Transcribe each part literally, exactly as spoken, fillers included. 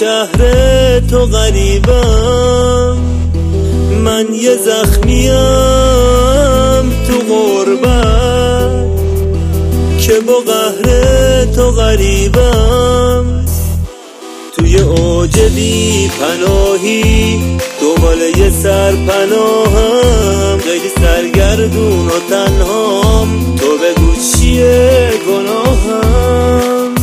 شهر تو غریبم، من یه زخمیم تو غربت که با قهر تو غریبم. توی اوج بی پناهی دنبال یه سرپناهم، خیلی سرگردون و تنهام، تو بگو چیه گناهم.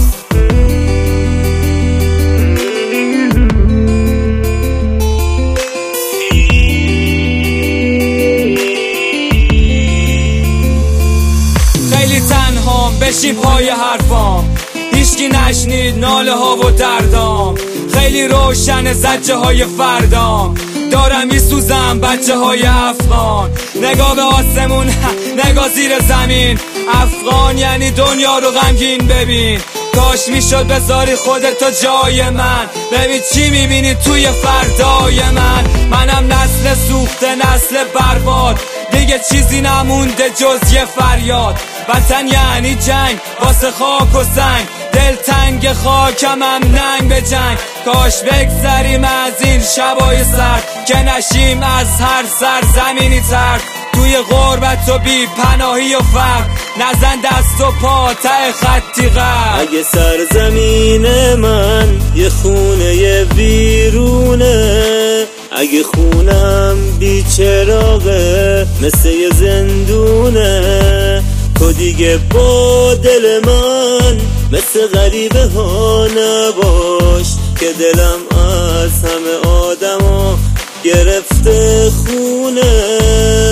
خیلی تنهام بشین پای حرفام، هیچکی نشنید ناله ها و دردام. خیلی روشن زجه های فردام، دارم میسوزم بچه های افغان. نگاه به آسمون نگاه زیر زمین، افغان یعنی دنیا رو غمگین ببین. کاش میشد بذاری خودتو جای من، ببین چی میبینی توی فردای من. منم نسل سوخته نسل برباد، دیگه چیزی نمونده جز یه فریاد. وطن یعنی جنگ واسه خاک و سنگ، دل تنگ خاکم هم ننگ به جنگ. کاش بگذریم از این شبای سرد، که نشیم از هر سرزمینی ترد. توی غربت و بی پناهی و فقر، نزن دست و پا ته خطی غرب. اگه سرزمین من یه خونه ویرونه، اگه خونم بی چراغه مثل یه زندونه، تو دیگه با دل من مثل غریبه ها نباش، که دلم از همه آدما گرفته خونه.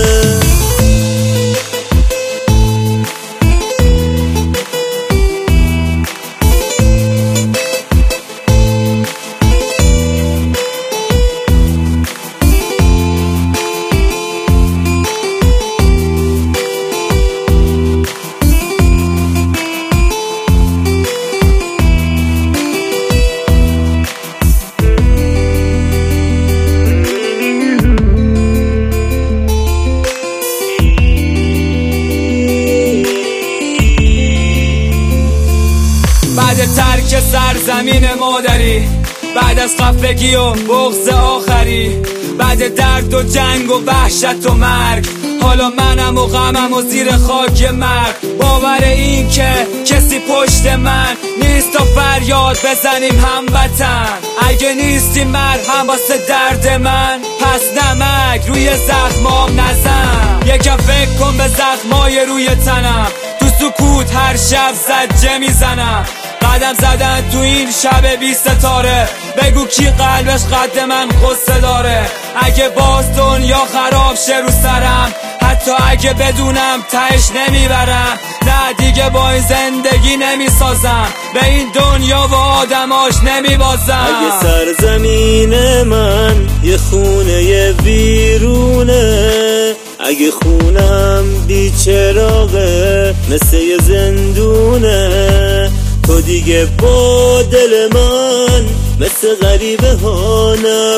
بعد ترک سرزمین مادری، بعد از خفگی و بغض آخری، بعد درد و جنگ و وحشت و مرگ، حالا منم و غمم و زیر خاک مرگ. باور این که کسی پشت من نیست تا فریاد بزنیم هموطن. اگه نیستی مرهم واسه درد من، پس نمک روی زخمام نزن. یکم فکر کن به زخمای روی تنم، تو سکوت هر شب زجه میزنم. قدم زدن تو این شب بی ستاره، بگو کی قلبش قد من غصه داره. اگه باز دنیا خراب شه رو سرم، حتی اگه بدونم تهش نمیبرم، نه دیگه با این زندگی نمیسازم، به این دنیا و آدماش نمیبازم. اگه سرزمین من یه خونه ویرونه، اگه خونم بی چراغه مثل یه زندونه، تو دیگه با دل من مثل غریبه ها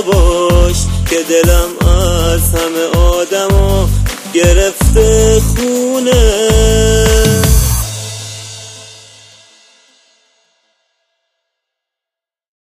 نباش، که دلم از همه آدما گرفته خون.